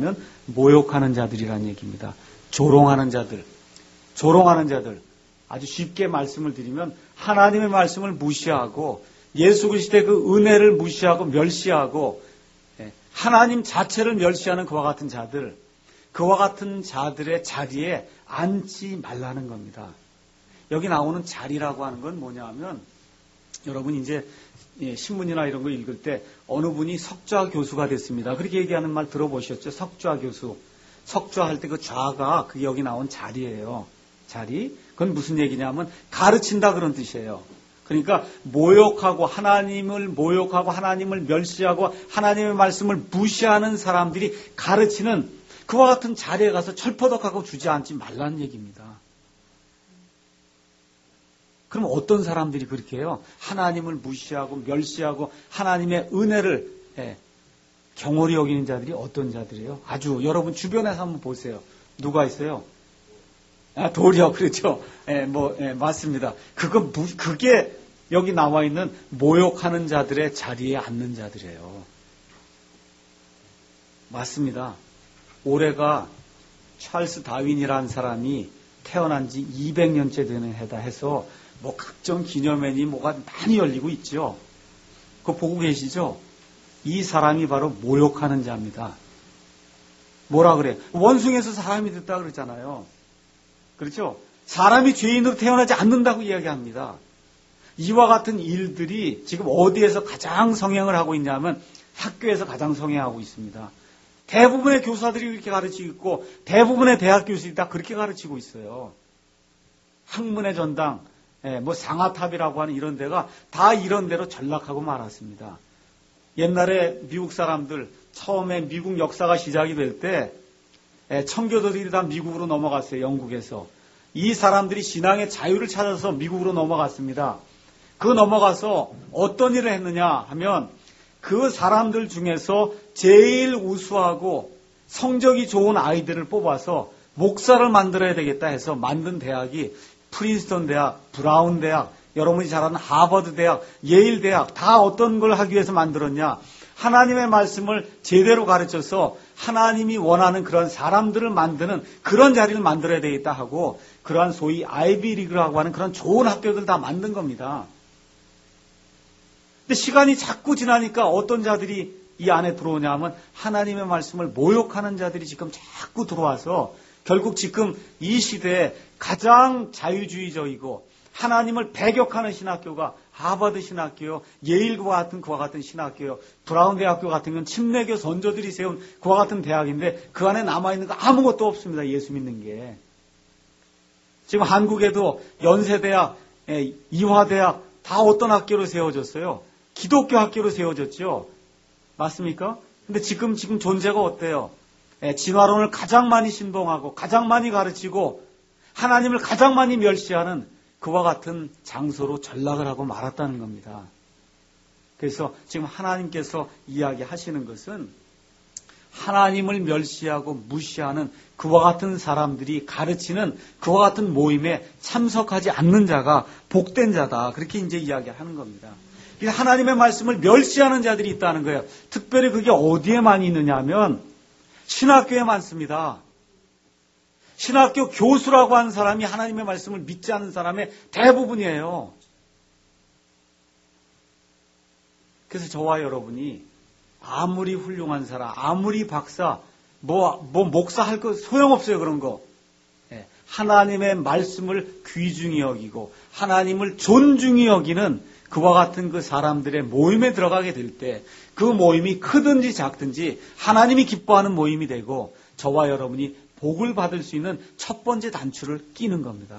모욕하는 자들이라는 얘기입니다. 조롱하는 자들. 조롱하는 자들. 아주 쉽게 말씀을 드리면 하나님의 말씀을 무시하고 예수 그리스도의 그 은혜를 무시하고 멸시하고 하나님 자체를 멸시하는 그와 같은 자들, 그와 같은 자들의 자리에 앉지 말라는 겁니다. 여기 나오는 자리라고 하는 건 뭐냐 하면 여러분 이제 신문이나 이런 거 읽을 때 어느 분이 석좌 교수가 됐습니다. 그렇게 얘기하는 말 들어보셨죠? 석좌 교수. 석좌할 때 그 좌가 그게 여기 나온 자리예요. 자리. 그건 무슨 얘기냐면 가르친다 그런 뜻이에요. 그러니까 모욕하고 하나님을 모욕하고 하나님을 멸시하고 하나님의 말씀을 무시하는 사람들이 가르치는 그와 같은 자리에 가서 철퍼덕하고 주저앉지 말라는 얘기입니다. 그럼 어떤 사람들이 그렇게 해요? 하나님을 무시하고 멸시하고 하나님의 은혜를 경홀히 여기는 자들이 어떤 자들이에요? 아주 여러분 주변에서 한번 보세요. 누가 있어요? 도리어 그렇죠. 맞습니다. 그게 여기 나와 있는 모욕하는 자들의 자리에 앉는 자들이에요. 맞습니다. 올해가 찰스 다윈이라는 사람이 태어난 지 200년째 되는 해다 해서 뭐 각종 기념회니 뭐가 많이 열리고 있죠. 그거 보고 계시죠? 이 사람이 바로 모욕하는 자입니다. 뭐라 그래? 원숭이에서 사람이 됐다 그러잖아요. 그렇죠? 사람이 죄인으로 태어나지 않는다고 이야기합니다. 이와 같은 일들이 지금 어디에서 가장 성행을 하고 있냐면 학교에서 가장 성행하고 있습니다. 대부분의 교사들이 그렇게 가르치고 있고 대부분의 대학 교수들이 다 그렇게 가르치고 있어요. 학문의 전당, 상아탑이라고 하는 이런 데가 다 이런 데로 전락하고 말았습니다. 옛날에 미국 사람들 처음에 미국 역사가 시작이 될 때 청교도들이 다 미국으로 넘어갔어요. 영국에서. 이 사람들이 신앙의 자유를 찾아서 미국으로 넘어갔습니다. 그 넘어가서 어떤 일을 했느냐 하면 그 사람들 중에서 제일 우수하고 성적이 좋은 아이들을 뽑아서 목사를 만들어야 되겠다 해서 만든 대학이 프린스턴 대학, 브라운 대학, 여러분이 잘 아는 하버드 대학, 예일 대학 다 어떤 걸 하기 위해서 만들었냐? 하나님의 말씀을 제대로 가르쳐서 하나님이 원하는 그런 사람들을 만드는 그런 자리를 만들어야 되겠다 하고 그러한 소위 아이비리그라고 하는 그런 좋은 학교들 다 만든 겁니다. 근데 시간이 자꾸 지나니까 어떤 자들이 이 안에 들어오냐 하면 하나님의 말씀을 모욕하는 자들이 지금 자꾸 들어와서 결국 지금 이 시대에 가장 자유주의적이고 하나님을 배격하는 신학교가 하버드 신학교요, 예일과 같은 그와 같은 신학교요, 브라운 대학교 같은 건 침례교 선조들이 세운 그와 같은 대학인데 그 안에 남아있는 거 아무것도 없습니다. 예수 믿는 게. 지금 한국에도 연세대학, 이화대학 다 어떤 학교로 세워졌어요? 기독교 학교로 세워졌죠. 맞습니까? 근데 지금 존재가 어때요? 진화론을 가장 많이 신봉하고 가장 많이 가르치고 하나님을 가장 많이 멸시하는 그와 같은 장소로 전락을 하고 말았다는 겁니다. 그래서 지금 하나님께서 이야기하시는 것은 하나님을 멸시하고 무시하는 그와 같은 사람들이 가르치는 그와 같은 모임에 참석하지 않는 자가 복된 자다. 그렇게 이제 이야기하는 겁니다. 하나님의 말씀을 멸시하는 자들이 있다는 거예요. 특별히 그게 어디에 많이 있느냐 하면 신학교에 많습니다. 신학교 교수라고 하는 사람이 하나님의 말씀을 믿지 않는 사람의 대부분이에요. 그래서 저와 여러분이 아무리 훌륭한 사람, 아무리 박사, 목사 할 거 소용없어요, 그런 거. 하나님의 말씀을 귀중히 여기고 하나님을 존중히 여기는 그와 같은 그 사람들의 모임에 들어가게 될 때 그 모임이 크든지 작든지 하나님이 기뻐하는 모임이 되고 저와 여러분이 복을 받을 수 있는 첫 번째 단추를 끼는 겁니다.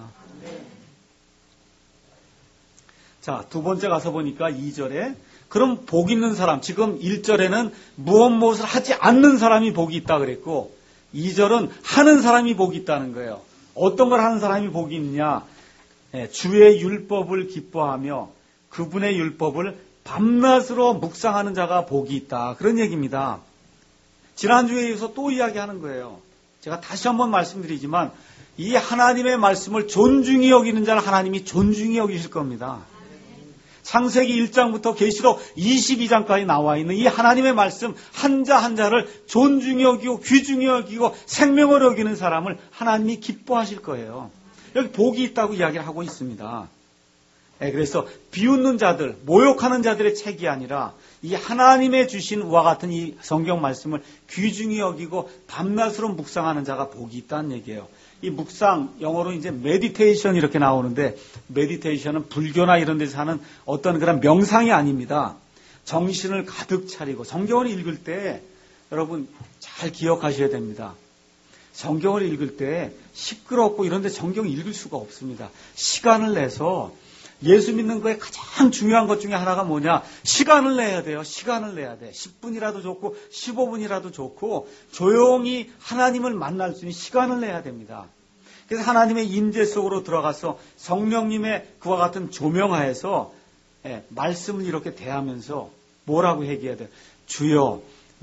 자, 두 번째 가서 보니까 2절에 그럼 복 있는 사람, 지금 1절에는 무엇을 하지 않는 사람이 복이 있다 그랬고 2절은 하는 사람이 복이 있다는 거예요. 어떤 걸 하는 사람이 복이 있느냐? 주의 율법을 기뻐하며 그분의 율법을 밤낮으로 묵상하는 자가 복이 있다. 그런 얘기입니다. 지난주에 이어서 또 이야기하는 거예요. 제가 다시 한번 말씀드리지만 이 하나님의 말씀을 존중히 여기는 자를 하나님이 존중히 여기실 겁니다. 창세기 1장부터 계시록 22장까지 나와 있는 이 하나님의 말씀 한자 한자를 존중히 여기고 귀중히 여기고 생명을 여기는 사람을 하나님이 기뻐하실 거예요. 여기 복이 있다고 이야기를 하고 있습니다. 그래서 비웃는 자들, 모욕하는 자들의 책이 아니라 이 하나님의 주신 우와 같은 이 성경 말씀을 귀중히 여기고 밤낮으로 묵상하는 자가 복이 있다는 얘기예요. 이 묵상, 영어로 이제 메디테이션 이렇게 나오는데, 메디테이션은 불교나 이런 데서 하는 어떤 그런 명상이 아닙니다. 정신을 가득 차리고 성경을 읽을 때 여러분 잘 기억하셔야 됩니다. 성경을 읽을 때 시끄럽고 이런 데 성경 읽을 수가 없습니다. 시간을 내서 예수 믿는 거에 가장 중요한 것 중에 하나가 뭐냐? 시간을 내야 돼요. 시간을 내야 돼. 10분이라도 좋고 15분이라도 좋고 조용히 하나님을 만날 수 있는 시간을 내야 됩니다. 그래서 하나님의 임재 속으로 들어가서 성령님의 그와 같은 조명하에서 말씀을 이렇게 대하면서 뭐라고 얘기해야 돼요? 주여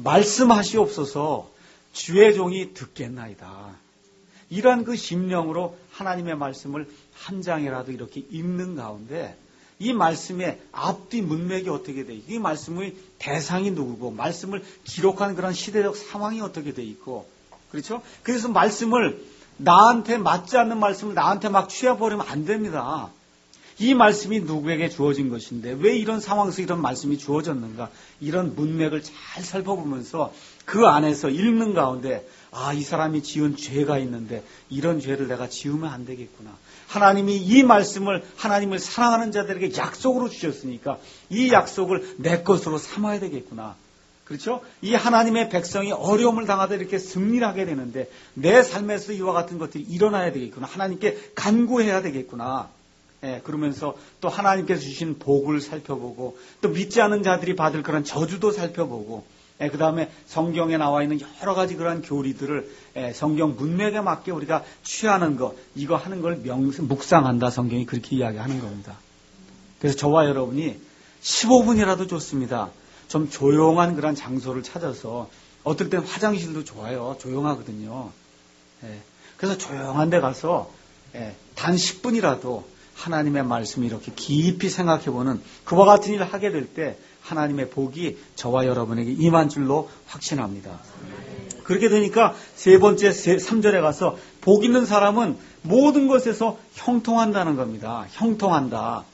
말씀하시옵소서 주의 종이 듣겠나이다. 이러한 그 심령으로 하나님의 말씀을 한 장이라도 이렇게 읽는 가운데 이 말씀의 앞뒤 문맥이 어떻게 돼 있고 이 말씀의 대상이 누구고 말씀을 기록하는 그런 시대적 상황이 어떻게 돼 있고 그렇죠? 그래서 말씀을 나한테 맞지 않는 말씀을 나한테 막 취해버리면 안 됩니다. 이 말씀이 누구에게 주어진 것인데 왜 이런 상황에서 이런 말씀이 주어졌는가 이런 문맥을 잘 살펴보면서 그 안에서 읽는 가운데 이 사람이 지은 죄가 있는데 이런 죄를 내가 지으면 안 되겠구나. 하나님이 이 말씀을 하나님을 사랑하는 자들에게 약속으로 주셨으니까 이 약속을 내 것으로 삼아야 되겠구나. 그렇죠? 이 하나님의 백성이 어려움을 당하다 이렇게 승리를 하게 되는데 내 삶에서 이와 같은 것들이 일어나야 되겠구나. 하나님께 간구해야 되겠구나. 그러면서 또 하나님께서 주신 복을 살펴보고 또 믿지 않는 자들이 받을 그런 저주도 살펴보고 그 다음에 성경에 나와 있는 여러 가지 그런 교리들을 성경 문맥에 맞게 우리가 취하는 것 이거 하는 걸 묵상한다. 성경이 그렇게 이야기하는 겁니다. 그래서 저와 여러분이 15분이라도 좋습니다. 좀 조용한 그런 장소를 찾아서 어떨 땐 화장실도 좋아요. 조용하거든요. 그래서 조용한 데 가서 단 10분이라도 하나님의 말씀을 이렇게 깊이 생각해보는 그와 같은 일을 하게 될 때 하나님의 복이 저와 여러분에게 임한 줄로 확신합니다. 그렇게 되니까 세 번째 3절에 가서 복 있는 사람은 모든 것에서 형통한다는 겁니다. 형통한다.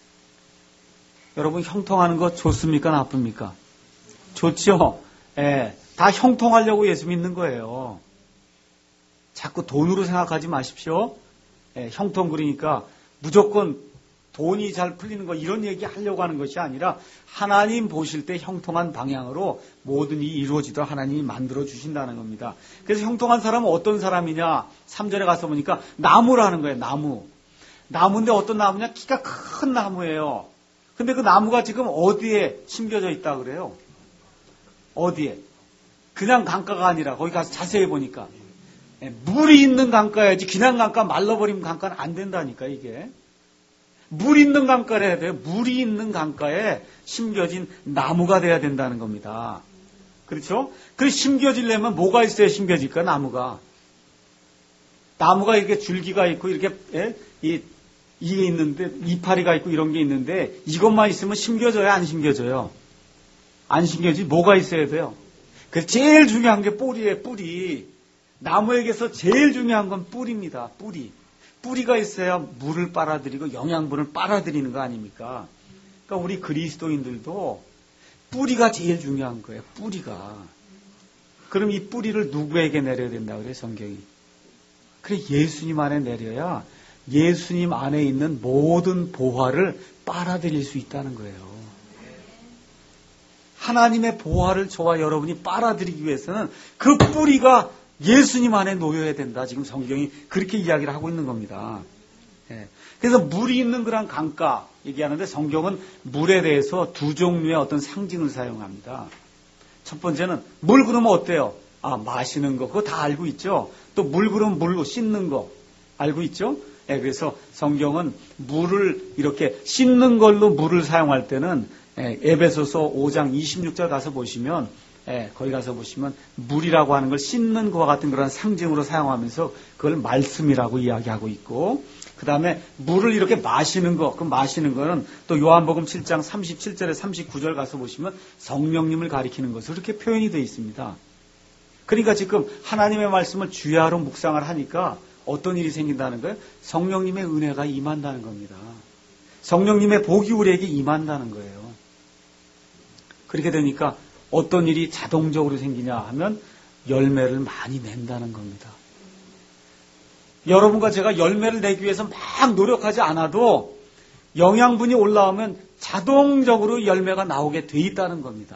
여러분 형통하는 거 좋습니까? 나쁩니까? 좋죠? 다 형통하려고 예수 믿는 거예요. 자꾸 돈으로 생각하지 마십시오. 형통 그러니까 무조건 돈이 잘 풀리는 거 이런 얘기 하려고 하는 것이 아니라 하나님 보실 때 형통한 방향으로 모든 일이 이루어지도록 하나님이 만들어 주신다는 겁니다. 그래서 형통한 사람은 어떤 사람이냐? 3절에 가서 보니까 나무라는 거예요. 나무. 나무인데 어떤 나무냐? 키가 큰 나무예요. 근데 그 나무가 지금 어디에 심겨져 있다 그래요? 어디에? 그냥 강가가 아니라 거기 가서 자세히 보니까 물이 있는 강가야지 그냥 강가 말라버리면 강가는 안 된다니까 이게. 물 있는 강가를 해야 돼요. 물이 있는 강가에 심겨진 나무가 돼야 된다는 겁니다. 그렇죠? 그 심겨지려면 뭐가 있어야 심겨질까? 나무가. 나무가 이렇게 줄기가 있고 이렇게 이게 있는데 이파리가 있고 이런 게 있는데 이것만 있으면 심겨져요? 안 심겨져요? 안 심겨지 뭐가 있어야 돼요? 그래서 제일 중요한 게 뿌리예요. 뿌리. 나무에게서 제일 중요한 건 뿌리입니다. 뿌리. 뿌리가 있어야 물을 빨아들이고 영양분을 빨아들이는 거 아닙니까? 그러니까 우리 그리스도인들도 뿌리가 제일 중요한 거예요. 뿌리가. 그럼 이 뿌리를 누구에게 내려야 된다고 그래요, 성경이? 그래, 예수님 안에 내려야 예수님 안에 있는 모든 보화를 빨아들일 수 있다는 거예요. 하나님의 보화를 저와 여러분이 빨아들이기 위해서는 그 뿌리가 예수님 안에 놓여야 된다. 지금 성경이 그렇게 이야기를 하고 있는 겁니다. 그래서 물이 있는 그런 강가 얘기하는데 성경은 물에 대해서 두 종류의 어떤 상징을 사용합니다. 첫 번째는 물 그러면 어때요? 마시는 거 그거 다 알고 있죠. 또 물 그러면 물로 씻는 거 알고 있죠. 그래서 성경은 물을 이렇게 씻는 걸로 물을 사용할 때는 에베소서 5장 26절 가서 보시면 거기 가서 보시면 물이라고 하는 걸 씻는 것과 같은 그런 상징으로 사용하면서 그걸 말씀이라고 이야기하고 있고 그 다음에 물을 이렇게 마시는 거, 그 마시는 거는 또 요한복음 7장 37절에 39절 가서 보시면 성령님을 가리키는 것으로 이렇게 표현이 되어 있습니다. 그러니까 지금 하나님의 말씀을 주야로 묵상을 하니까 어떤 일이 생긴다는 거예요? 성령님의 은혜가 임한다는 겁니다. 성령님의 복이 우리에게 임한다는 거예요. 그렇게 되니까 어떤 일이 자동적으로 생기냐 하면 열매를 많이 낸다는 겁니다. 여러분과 제가 열매를 내기 위해서 막 노력하지 않아도 영양분이 올라오면 자동적으로 열매가 나오게 돼 있다는 겁니다.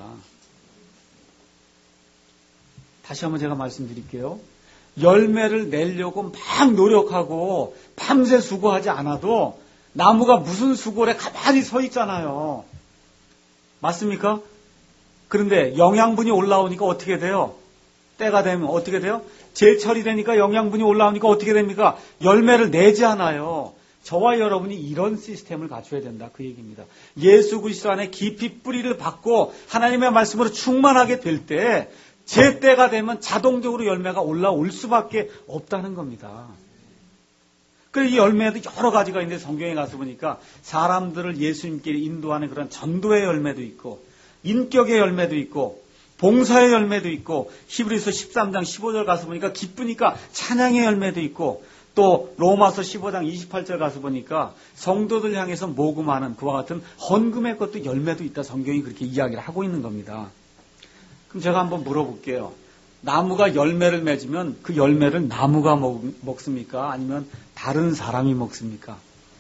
다시 한번 제가 말씀드릴게요. 열매를 내려고 막 노력하고 밤새 수고하지 않아도 나무가 무슨 수고래 가만히 서 있잖아요. 맞습니까? 그런데 영양분이 올라오니까 어떻게 돼요? 때가 되면 어떻게 돼요? 제철이 되니까 영양분이 올라오니까 어떻게 됩니까? 열매를 내지 않아요. 저와 여러분이 이런 시스템을 갖춰야 된다. 그 얘기입니다. 예수 그리스도 안에 깊이 뿌리를 받고 하나님의 말씀으로 충만하게 될 때 제 때가 되면 자동적으로 열매가 올라올 수밖에 없다는 겁니다. 그래서 이 열매도 여러 가지가 있는데 성경에 가서 보니까 사람들을 예수님께 인도하는 그런 전도의 열매도 있고 인격의 열매도 있고 봉사의 열매도 있고 히브리서 13장 15절 가서 보니까 기쁘니까 찬양의 열매도 있고 또 로마서 15장 28절 가서 보니까 성도들 향해서 모금하는 그와 같은 헌금의 것도 열매도 있다. 성경이 그렇게 이야기를 하고 있는 겁니다. 그럼 제가 한번 물어볼게요. 나무가 열매를 맺으면 그 열매를 나무가 먹습니까? 아니면 다른 사람이 먹습니까?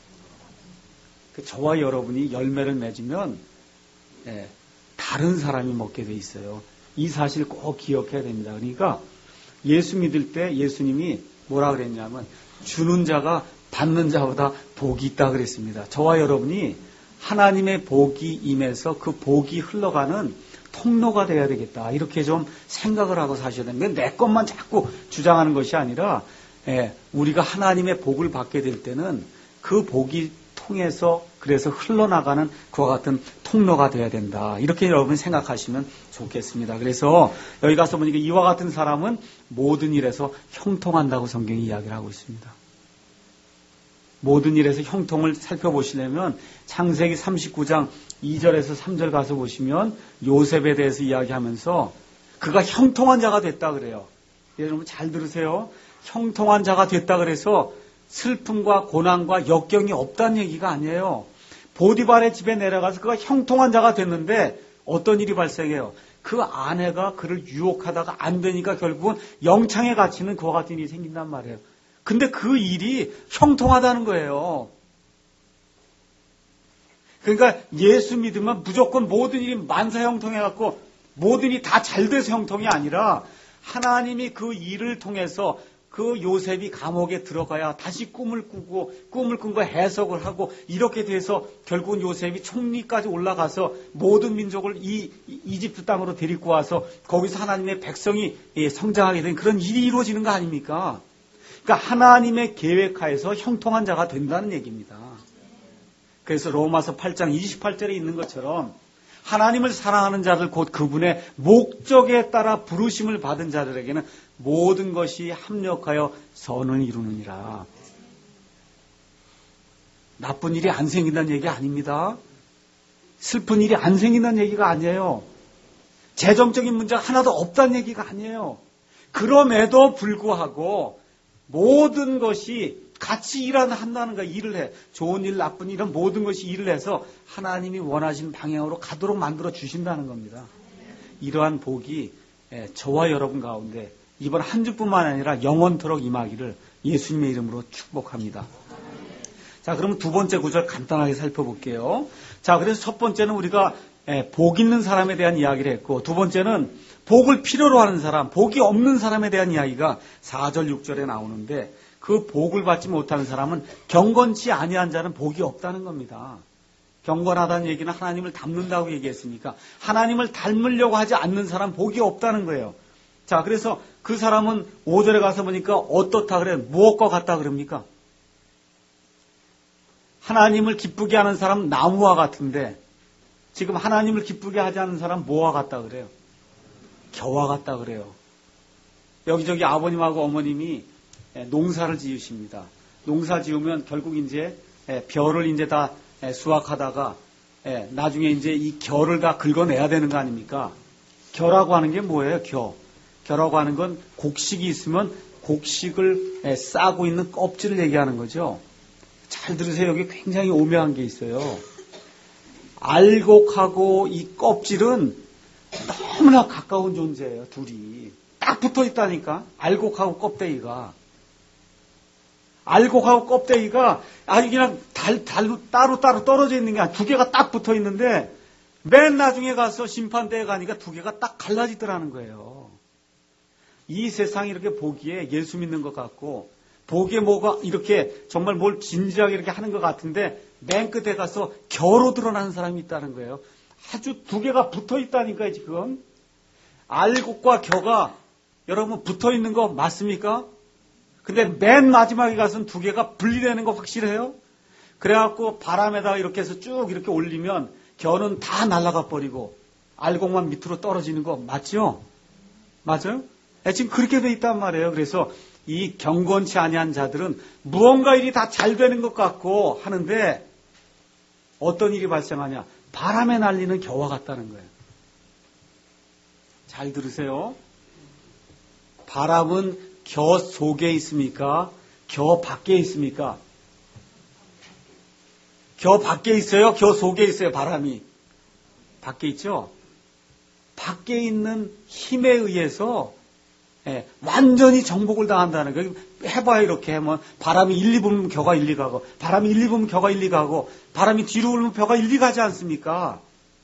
저와 여러분이 열매를 맺으면 다른 사람이 먹게 돼 있어요. 이 사실 꼭 기억해야 됩니다. 그러니까 예수 믿을 때 예수님이 뭐라 그랬냐면 주는 자가 받는 자보다 복이 있다 그랬습니다. 저와 여러분이 하나님의 복이 임해서 그 복이 흘러가는 통로가 돼야 되겠다. 이렇게 좀 생각을 하고 사셔야 됩니다. 내 것만 자꾸 주장하는 것이 아니라 우리가 하나님의 복을 받게 될 때는 그 복이 통해서 그래서 흘러나가는 그와 같은 통로가 돼야 된다. 이렇게 여러분이 생각하시면 좋겠습니다. 그래서 여기 가서 보니까 이와 같은 사람은 모든 일에서 형통한다고 성경이 이야기를 하고 있습니다. 모든 일에서 형통을 살펴보시려면 창세기 39장 2절에서 3절 가서 보시면 요셉에 대해서 이야기하면서 그가 형통한 자가 됐다 그래요. 여러분 잘 들으세요. 형통한 자가 됐다 그래서 슬픔과 고난과 역경이 없다는 얘기가 아니에요. 보디발의 집에 내려가서 그가 형통한 자가 됐는데 어떤 일이 발생해요? 그 아내가 그를 유혹하다가 안 되니까 결국은 영창에 갇히는 그와 같은 일이 생긴단 말이에요. 근데 그 일이 형통하다는 거예요. 그러니까 예수 믿으면 무조건 모든 일이 만사형통해갖고 모든 일이 다 잘 돼서 형통이 아니라 하나님이 그 일을 통해서 그 요셉이 감옥에 들어가야 다시 꿈을 꾸고 꿈을 꾼 거 해석을 하고 이렇게 돼서 결국은 요셉이 총리까지 올라가서 모든 민족을 이집트 땅으로 데리고 와서 거기서 하나님의 백성이 성장하게 된 그런 일이 이루어지는 거 아닙니까? 그러니까 하나님의 계획하에서 형통한 자가 된다는 얘기입니다. 그래서 로마서 8장 28절에 있는 것처럼 하나님을 사랑하는 자들 곧 그분의 목적에 따라 부르심을 받은 자들에게는 모든 것이 합력하여 선을 이루느니라. 나쁜 일이 안 생긴다는 얘기 아닙니다. 슬픈 일이 안 생긴다는 얘기가 아니에요. 재정적인 문제가 하나도 없다는 얘기가 아니에요. 그럼에도 불구하고 모든 것이 같이 한다는 거야. 일을 해. 좋은 일, 나쁜 일, 이런 모든 것이 일을 해서 하나님이 원하시는 방향으로 가도록 만들어 주신다는 겁니다. 이러한 복이 저와 여러분 가운데 이번 한 주뿐만 아니라 영원토록 임하기를 예수님의 이름으로 축복합니다. 자, 그러면 두 번째 구절 간단하게 살펴볼게요. 자, 그래서 첫 번째는 우리가 복 있는 사람에 대한 이야기를 했고, 두 번째는 복을 필요로 하는 사람, 복이 없는 사람에 대한 이야기가 4절, 6절에 나오는데 그 복을 받지 못하는 사람은 경건치 아니한 자는 복이 없다는 겁니다. 경건하다는 얘기는 하나님을 닮는다고 얘기했으니까 하나님을 닮으려고 하지 않는 사람 복이 없다는 거예요. 자, 그래서 그 사람은 5절에 가서 보니까 어떻다 그래요? 무엇과 같다 그럽니까? 하나님을 기쁘게 하는 사람은 나무와 같은데 지금 하나님을 기쁘게 하지 않는 사람은 뭐와 같다 그래요? 겨와 같다 그래요. 여기저기 아버님하고 어머님이 농사를 지으십니다. 농사 지으면 결국 이제 벼를 이제 다 수확하다가 나중에 이제 이 겨를 다 긁어내야 되는 거 아닙니까? 겨라고 하는 게 뭐예요? 겨라고 하는 건 곡식이 있으면 곡식을 싸고 있는 껍질을 얘기하는 거죠. 잘 들으세요. 여기 굉장히 오묘한 게 있어요. 알곡하고 이 껍질은 너무나 가까운 존재예요. 둘이 딱 붙어 있다니까. 알곡하고 껍데기가 아주 그냥 따로 떨어져 있는 게 아니라 두 개가 딱 붙어 있는데 맨 나중에 가서 심판대에 가니까 두 개가 딱 갈라지더라는 거예요. 이 세상이 이렇게 보기에 예수 믿는 것 같고 보기에 뭐가 이렇게 정말 뭘 진지하게 이렇게 하는 것 같은데 맨 끝에 가서 겨로 드러나는 사람이 있다는 거예요. 아주 두 개가 붙어 있다니까요, 지금. 알곡과 겨가 여러분 붙어 있는 거 맞습니까? 근데 맨 마지막에 가서는 두 개가 분리되는 거 확실해요? 그래갖고 바람에다가 이렇게 해서 쭉 이렇게 올리면 겨는 다 날아가 버리고 알곡만 밑으로 떨어지는 거 맞죠? 맞아요? 지금 그렇게 돼 있단 말이에요. 그래서 이 경건치 아니한 자들은 무언가 일이 다 잘 되는 것 같고 하는데 어떤 일이 발생하냐? 바람에 날리는 겨와 같다는 거예요. 잘 들으세요. 바람은 겨 속에 있습니까? 겨 밖에 있습니까? 겨 밖에 있어요? 겨 속에 있어요? 바람이 밖에 있죠? 밖에 있는 힘에 의해서 완전히 정복을 당한다는 거예요. 해봐요. 이렇게 하면 바람이 1, 2 불면 겨가 1, 2 가고 바람이 1, 2 불면 겨가 1, 2 가고 바람이 뒤로 불면 벼가 1, 2 가지 않습니까?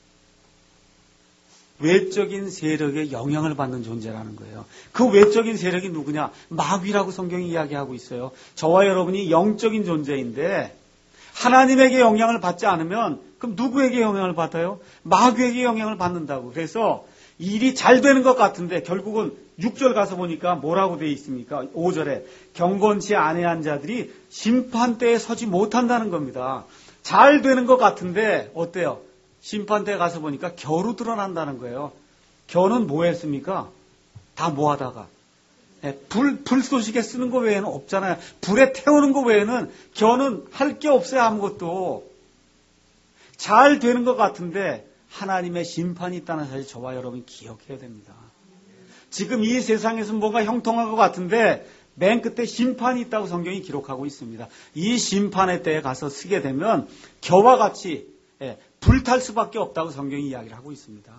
외적인 세력에 영향을 받는 존재라는 거예요. 그 외적인 세력이 누구냐? 마귀라고 성경이 이야기하고 있어요. 저와 여러분이 영적인 존재인데 하나님에게 영향을 받지 않으면 그럼 누구에게 영향을 받아요? 마귀에게 영향을 받는다고. 그래서 일이 잘 되는 것 같은데 결국은 6절 가서 보니까 뭐라고 되어 있습니까? 5절에 경건치 아니한 자들이 심판대에 서지 못한다는 겁니다. 잘 되는 것 같은데 어때요? 심판대에 가서 보니까 겨로 드러난다는 거예요. 겨는 뭐 했습니까? 다 뭐 하다가 불쏘시개 쓰는 거 외에는 없잖아요. 불에 태우는 거 외에는 겨는 할 게 없어요. 아무것도. 잘 되는 것 같은데 하나님의 심판이 있다는 사실 저와 여러분이 기억해야 됩니다. 지금 이 세상에서 뭔가 형통한 것 같은데 맨 끝에 심판이 있다고 성경이 기록하고 있습니다. 이 심판의 때에 가서 서게 되면 겨와 같이 불탈 수밖에 없다고 성경이 이야기를 하고 있습니다.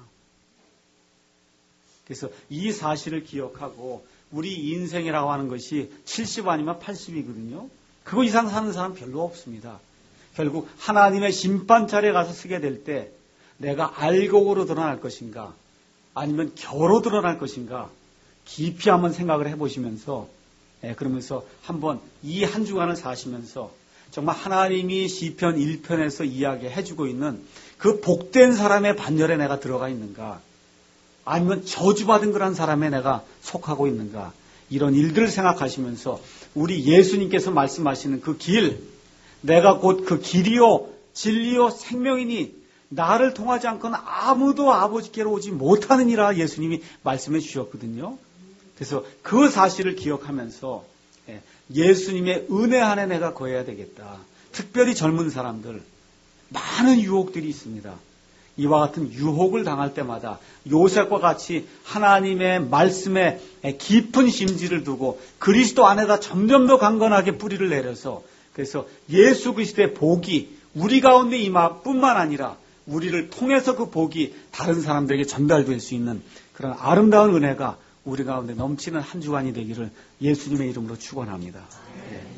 그래서 이 사실을 기억하고 우리 인생이라고 하는 것이 70 아니면 80이거든요. 그거 이상 사는 사람 별로 없습니다. 결국 하나님의 심판자리에 가서 서게 될 때 내가 알곡으로 드러날 것인가 아니면 겨로 드러날 것인가 깊이 한번 생각을 해보시면서 그러면서 한번 이 한 주간을 사시면서 정말 하나님이 시편 1편에서 이야기해주고 있는 그 복된 사람의 반열에 내가 들어가 있는가 아니면 저주받은 그런 사람에 내가 속하고 있는가 이런 일들을 생각하시면서 우리 예수님께서 말씀하시는 그 길 내가 곧 그 길이요 진리요 생명이니 나를 통하지 않고는 아무도 아버지께로 오지 못하느니라 예수님이 말씀해 주셨거든요. 그래서 그 사실을 기억하면서 예수님의 은혜 안에 내가 거해야 되겠다. 특별히 젊은 사람들 많은 유혹들이 있습니다. 이와 같은 유혹을 당할 때마다 요셉과 같이 하나님의 말씀에 깊은 심지를 두고 그리스도 안에다 점점 더 강건하게 뿌리를 내려서 그래서 예수 그리스도의 복이 우리 가운데 임할 뿐만 아니라 우리를 통해서 그 복이 다른 사람들에게 전달될 수 있는 그런 아름다운 은혜가 우리 가운데 넘치는 한 주간이 되기를 예수님의 이름으로 축원합니다.